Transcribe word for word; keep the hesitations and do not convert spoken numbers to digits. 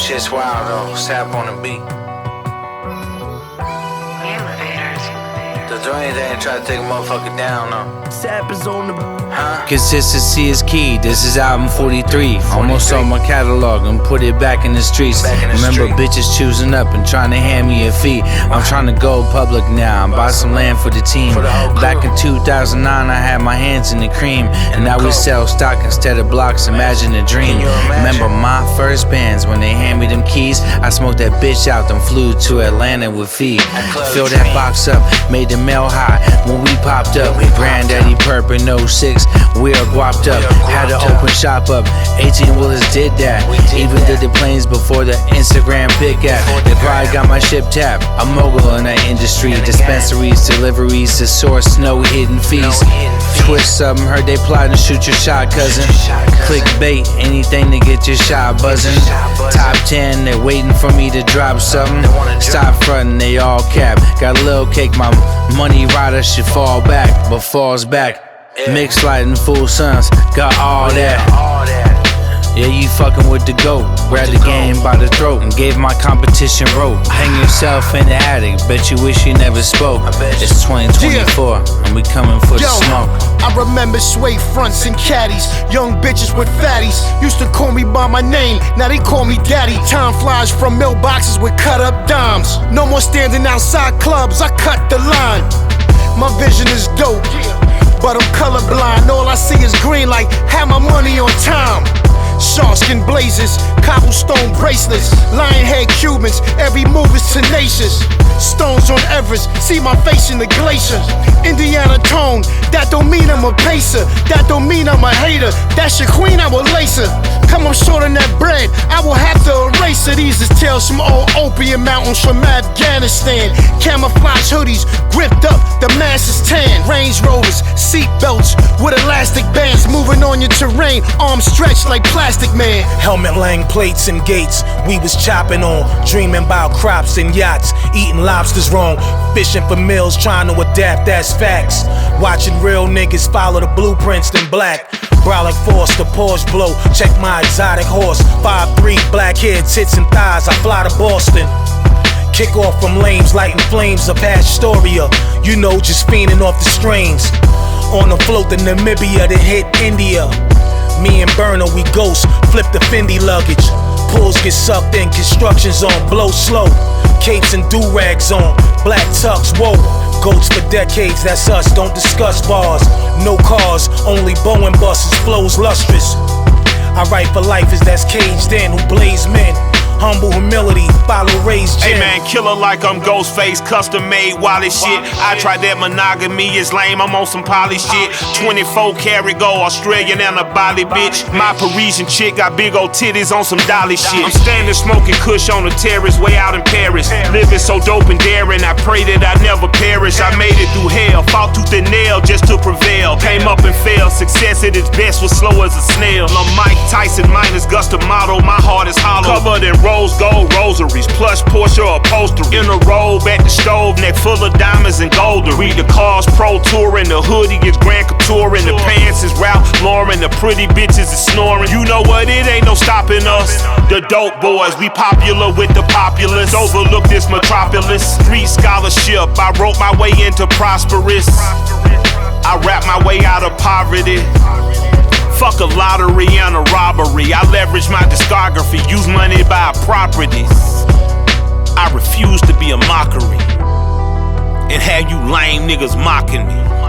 shit's wild though. Sap on the beat. The joint ain't try to take a motherfucker down though. Sap is on the Huh? Consistency is key, this is album forty-three. Almost sold my catalog and put it back in the streets. Back in the Remember street. bitches choosing up and trying to hand me a fee. I'm trying to go public now and buy some land for the team. For the whole crew. Back in two thousand nine I had my hands in the cream, and now we sell stock instead of blocks, imagine a dream. Can you imagine? Remember my first bands when they hand me them keys. I smoked that bitch out and flew to Atlanta with fee. Club Fill that Dream. box up, made the mail high when we popped up. When we popped Granddaddy Perp in oh six, we are guapped up. We are Had to guapped up. open shop up, eighteen wheelers did that. We did Even that. did the planes before the Instagram pick app. Before They the probably gram. got my ship tapped. A mogul in that industry. In the Dispensaries, deliveries to source, no hidden fees. No hidden fees. Twist something, heard they plotting to shoot your shot, cousin. your shot, cousin. Clickbait, anything to get your shot buzzing. shot buzzing. Top ten, they waiting for me to drop something. They wanna drop. Stop frontin', they all cap. Got a little cake, my money rider should fall back, but falls back. Yeah. Mix lighting, full sons, got all that. All that. Yeah, you fucking with the GOAT. Grabbed the game by the throat and gave my competition rope. Hang yourself in the attic, bet you wish you never spoke. I bet you. It's twenty twenty-four, and we coming for the Yo, smoke. I remember suede fronts and caddies, young bitches with fatties. Used to call me by my name, now they call me daddy. Time flies from mailboxes with cut up dimes. No more standing outside clubs, I cut the line. My vision is dope, but I'm colorblind. All I see is green, like have my money on time. Sharkskin blazers, cobblestone bracelets, lion head Cubans, every move is tenacious. Stones on Everest, see my face in the glacier. Indiana tone, that don't mean I'm a pacer. That don't mean I'm a hater. That's your queen, I will lace her. Come up short on that bread, I will have to erase her. These is tales from old opium mountains from Afghanistan. Camouflage hoodies, gripped up, the mass is tan. Range Rovers, seat belts with elastic bands. Moving on your terrain, arms stretched like Plastic Man. Helmet lang plates and gates, we was chopping on. Dreaming about crops and yachts, eating lobsters wrong. Fishing for meals, trying to adapt, that's facts. Watching real niggas follow the blueprints in black. Growling force, the Porsche blow, check my exotic horse. five three, black hair, tits and thighs, I fly to Boston. Kick off from lames, lighting flames of Astoria. You know, just fiending off the strains. On the float to Namibia, then hit India. Me and Burner, we ghost, flip the Fendi luggage. Pulls get sucked in, construction's on, blow slow. Capes and do-rags on, black tux, whoa. Goats for decades, that's us, don't discuss bars. No cars, only Boeing buses, flows lustrous. I write for lifers that's caged in, who blaze men. Humble humility, follow Ray's gym. Hey man, killer like I'm Ghostface, custom made Wally shit. I tried that monogamy, it's lame, I'm on some poly shit. twenty-four karat gold, Australian and a Bali bitch. My Parisian chick got big old titties on some dolly shit. I'm standing smoking kush on the terrace way out in Paris. Living so dope and daring, I pray that I never perish. I made it through hell, fought tooth and nail just to prevail. Came up and fell, success at its best was slow as a snail. I'm Mike Tyson minus Gusta Motto, my heart is hollow. Covered in rose gold rosaries, plush Porsche upholstery. In a robe at the stove, neck full of diamonds and goldery. The car's pro touring, the hoodie is Grand Couture, and the pants is Ralph Lauren. The pretty bitches is snoring. You know what? It ain't no stopping us. The dope boys, we popular with the populace. Overlook this metropolis. Street scholarship, I wrote my way into prosperous. I rap my way out of poverty. Fuck a lottery and a robbery. I leverage my discography, use money buy properties. I refuse to be a mockery and have you lame niggas mocking me.